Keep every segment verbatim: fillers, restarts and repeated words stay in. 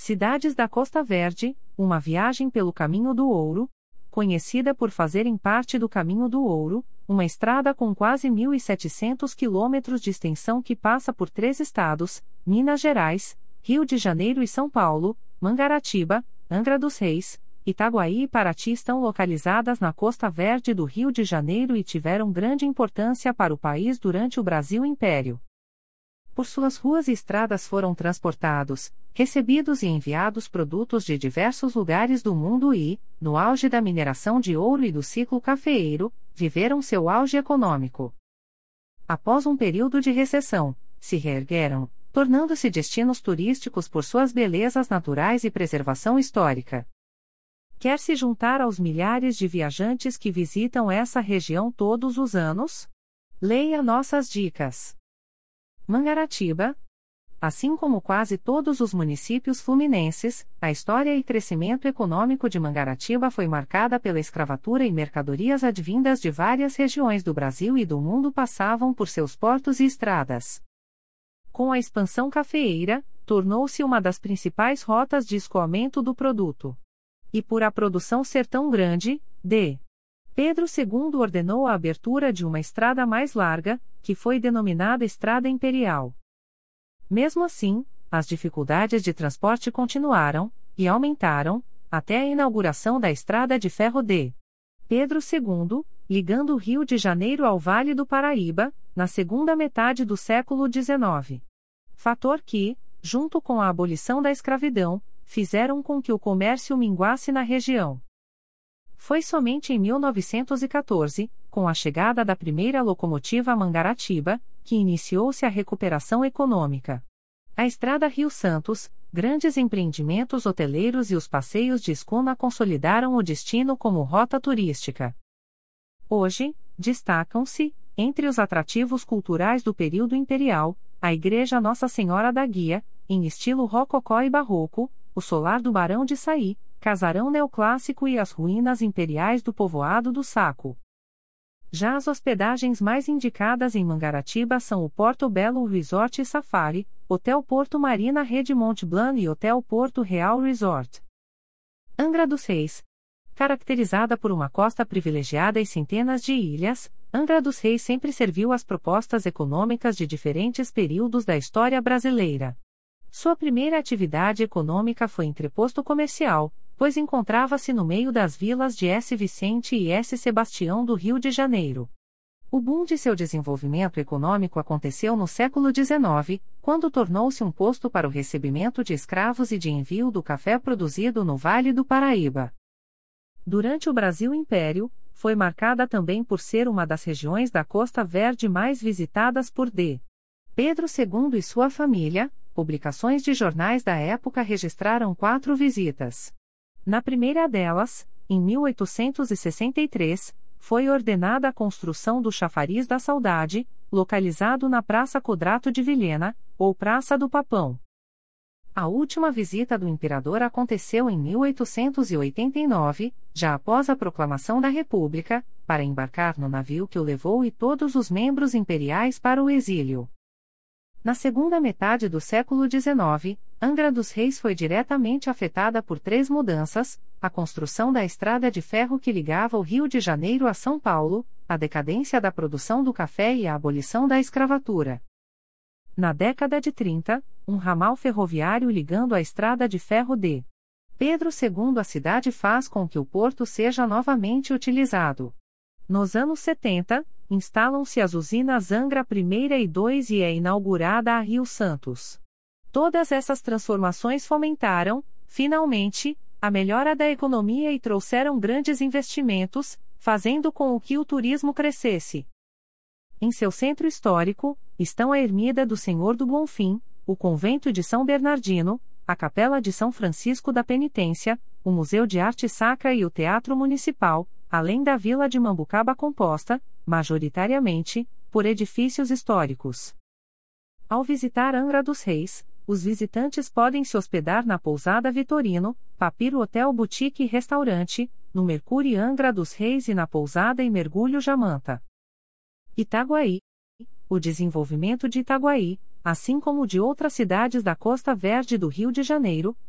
Cidades da Costa Verde, uma viagem pelo Caminho do Ouro, conhecida por fazerem parte do Caminho do Ouro, uma estrada com quase mil e setecentos quilômetros de extensão que passa por três estados, Minas Gerais, Rio de Janeiro e São Paulo, Mangaratiba, Angra dos Reis, Itaguaí e Paraty estão localizadas na Costa Verde do Rio de Janeiro e tiveram grande importância para o país durante o Brasil Império. Por suas ruas e estradas foram transportados, recebidos e enviados produtos de diversos lugares do mundo e, no auge da mineração de ouro e do ciclo cafeeiro, viveram seu auge econômico. Após um período de recessão, se reergueram, tornando-se destinos turísticos por suas belezas naturais e preservação histórica. Quer se juntar aos milhares de viajantes que visitam essa região todos os anos? Leia nossas dicas. Mangaratiba. Assim como quase todos os municípios fluminenses, a história e crescimento econômico de Mangaratiba foi marcada pela escravatura e mercadorias advindas de várias regiões do Brasil e do mundo passavam por seus portos e estradas. Com a expansão cafeeira, tornou-se uma das principais rotas de escoamento do produto. E por a produção ser tão grande, D. Pedro segundo ordenou a abertura de uma estrada mais larga, que foi denominada Estrada Imperial. Mesmo assim, as dificuldades de transporte continuaram, e aumentaram, até a inauguração da Estrada de Ferro D. Pedro segundo, ligando o Rio de Janeiro ao Vale do Paraíba, na segunda metade do século dezenove. Fator que, junto com a abolição da escravidão, fizeram com que o comércio minguasse na região. Foi somente em mil novecentos e quatorze, com a chegada da primeira locomotiva a Mangaratiba, que iniciou-se a recuperação econômica. A Estrada Rio-Santos, grandes empreendimentos hoteleiros e os passeios de escuna consolidaram o destino como rota turística. Hoje, destacam-se, entre os atrativos culturais do período imperial, a Igreja Nossa Senhora da Guia, em estilo rococó e barroco, o Solar do Barão de Saí, Casarão neoclássico e as ruínas imperiais do povoado do Saco. Já as hospedagens mais indicadas em Mangaratiba são o Porto Belo Resort e Safari, Hotel Porto Marina Rede Mont Blanc e Hotel Porto Real Resort. Angra dos Reis. Caracterizada por uma costa privilegiada e centenas de ilhas, Angra dos Reis sempre serviu às propostas econômicas de diferentes períodos da história brasileira. Sua primeira atividade econômica foi entreposto comercial, pois encontrava-se no meio das vilas de S. Vicente e S. Sebastião do Rio de Janeiro. O boom de seu desenvolvimento econômico aconteceu no século dezenove, quando tornou-se um posto para o recebimento de escravos e de envio do café produzido no Vale do Paraíba. Durante o Brasil Império, foi marcada também por ser uma das regiões da Costa Verde mais visitadas por D. Pedro segundo e sua família. Publicações de jornais da época registraram quatro visitas. Na primeira delas, em mil oitocentos e sessenta e três, foi ordenada a construção do Chafariz da Saudade, localizado na Praça Codrato de Vilhena, ou Praça do Papão. A última visita do imperador aconteceu em mil oitocentos e oitenta e nove, já após a proclamação da República, para embarcar no navio que o levou e todos os membros imperiais para o exílio. Na segunda metade do século dezenove, Angra dos Reis foi diretamente afetada por três mudanças: a construção da estrada de ferro que ligava o Rio de Janeiro a São Paulo, a decadência da produção do café e a abolição da escravatura. Na década de trinta, um ramal ferroviário ligando a estrada de ferro de Pedro segundo à cidade faz com que o porto seja novamente utilizado. Nos anos setenta, instalam-se as usinas Angra um e dois e é inaugurada a Rio Santos. Todas essas transformações fomentaram, finalmente, a melhora da economia e trouxeram grandes investimentos, fazendo com que o turismo crescesse. Em seu centro histórico, estão a Ermida do Senhor do Bonfim, o Convento de São Bernardino, a Capela de São Francisco da Penitência, o Museu de Arte Sacra e o Teatro Municipal, além da Vila de Mambucaba composta, majoritariamente, por edifícios históricos. Ao visitar Angra dos Reis, os visitantes podem se hospedar na Pousada Vitorino, Papiro Hotel Boutique e Restaurante, no Mercúrio Angra dos Reis e na Pousada e Mergulho Jamanta. Itaguaí. O desenvolvimento de Itaguaí, assim como de outras cidades da Costa Verde do Rio de Janeiro,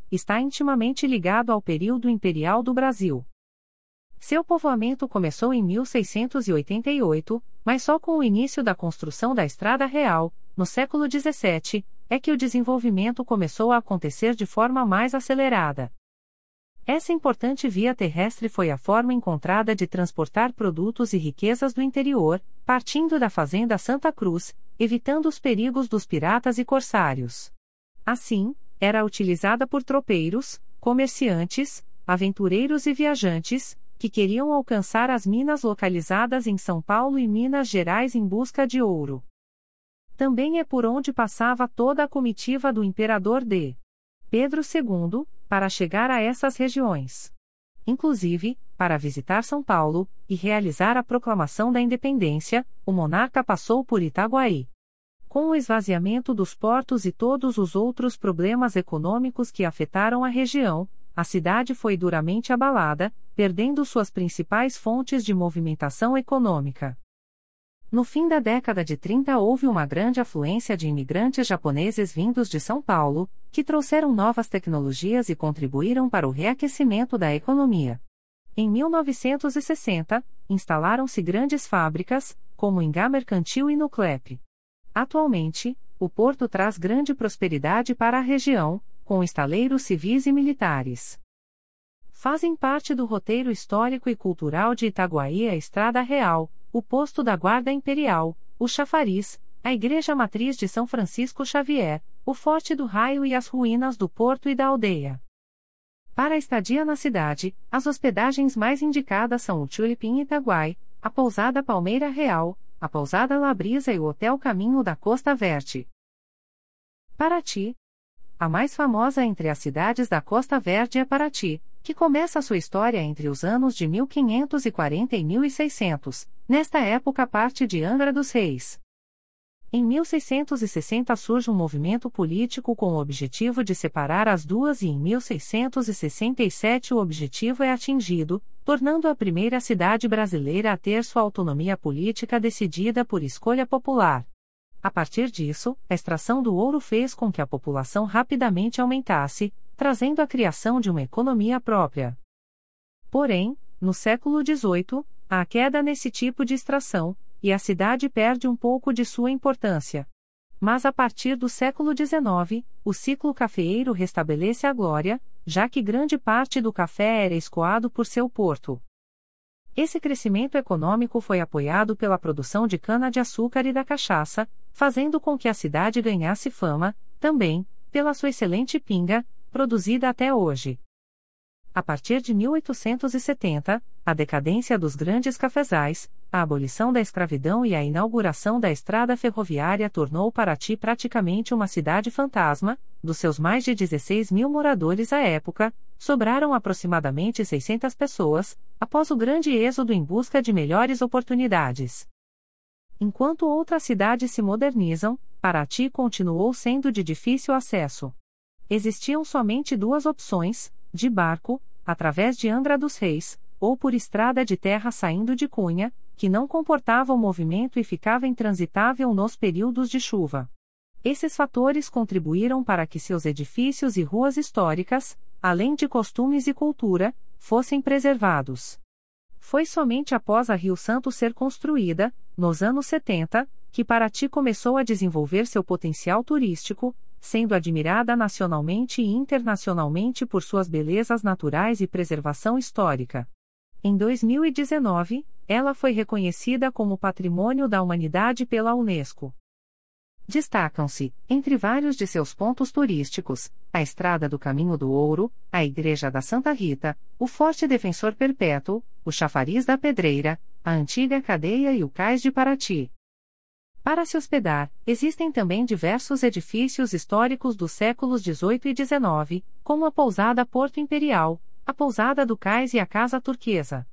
está intimamente ligado ao período imperial do Brasil. Seu povoamento começou em mil seiscentos e oitenta e oito, mas só com o início da construção da Estrada Real, no século dezessete, é que o desenvolvimento começou a acontecer de forma mais acelerada. Essa importante via terrestre foi a forma encontrada de transportar produtos e riquezas do interior, partindo da fazenda Santa Cruz, evitando os perigos dos piratas e corsários. Assim, era utilizada por tropeiros, comerciantes, aventureiros e viajantes, que queriam alcançar as minas localizadas em São Paulo e Minas Gerais em busca de ouro. Também é por onde passava toda a comitiva do imperador D. Pedro segundo, para chegar a essas regiões. Inclusive, para visitar São Paulo e realizar a proclamação da independência, o monarca passou por Itaguaí. Com o esvaziamento dos portos e todos os outros problemas econômicos que afetaram a região, a cidade foi duramente abalada, perdendo suas principais fontes de movimentação econômica. No fim da década de trinta houve uma grande afluência de imigrantes japoneses vindos de São Paulo, que trouxeram novas tecnologias e contribuíram para o reaquecimento da economia. Em mil novecentos e sessenta, instalaram-se grandes fábricas, como em Gá Mercantil e no Clep. Atualmente, o porto traz grande prosperidade para a região, com estaleiros civis e militares. Fazem parte do roteiro histórico e cultural de Itaguaí a Estrada Real, o Posto da Guarda Imperial, o Chafariz, a Igreja Matriz de São Francisco Xavier, o Forte do Raio e as ruínas do porto e da aldeia. Para a estadia na cidade, as hospedagens mais indicadas são o Tulip em Itaguaí, a Pousada Palmeira Real, a Pousada Labrisa e o Hotel Caminho da Costa Verde. Paraty. A mais famosa entre as cidades da Costa Verde é Paraty, que começa sua história entre os anos de mil quinhentos e quarenta e mil e seiscentos, nesta época parte de Angra dos Reis. Em mil seiscentos e sessenta surge um movimento político com o objetivo de separar as duas e em mil seiscentos e sessenta e sete o objetivo é atingido, tornando a primeira cidade brasileira a ter sua autonomia política decidida por escolha popular. A partir disso, a extração do ouro fez com que a população rapidamente aumentasse, trazendo a criação de uma economia própria. Porém, no século dezoito, há queda nesse tipo de extração, e a cidade perde um pouco de sua importância. Mas a partir do século dezenove, o ciclo cafeeiro restabelece a glória, já que grande parte do café era escoado por seu porto. Esse crescimento econômico foi apoiado pela produção de cana-de-açúcar e da cachaça, fazendo com que a cidade ganhasse fama, também, pela sua excelente pinga, produzida até hoje. A partir de mil oitocentos e setenta, a decadência dos grandes cafezais, a abolição da escravidão e a inauguração da estrada ferroviária tornou Paraty praticamente uma cidade fantasma. Dos seus mais de dezesseis mil moradores à época, sobraram aproximadamente seiscentas pessoas, após o grande êxodo em busca de melhores oportunidades. Enquanto outras cidades se modernizam, Paraty continuou sendo de difícil acesso. Existiam somente duas opções: de barco, através de Angra dos Reis, ou por estrada de terra saindo de Cunha, que não comportava o movimento e ficava intransitável nos períodos de chuva. Esses fatores contribuíram para que seus edifícios e ruas históricas, além de costumes e cultura, fossem preservados. Foi somente após a Rio Santo ser construída, nos anos setenta, que Paraty começou a desenvolver seu potencial turístico, sendo admirada nacionalmente e internacionalmente por suas belezas naturais e preservação histórica. Em dois mil e dezenove, ela foi reconhecida como Patrimônio da Humanidade pela Unesco. Destacam-se, entre vários de seus pontos turísticos, a Estrada do Caminho do Ouro, a Igreja da Santa Rita, o Forte Defensor Perpétuo, o Chafariz da Pedreira, a antiga cadeia e o Cais de Paraty. Para se hospedar, existem também diversos edifícios históricos dos séculos dezoito e dezenove, como a Pousada Porto Imperial, a Pousada do Cais e a Casa Turquesa.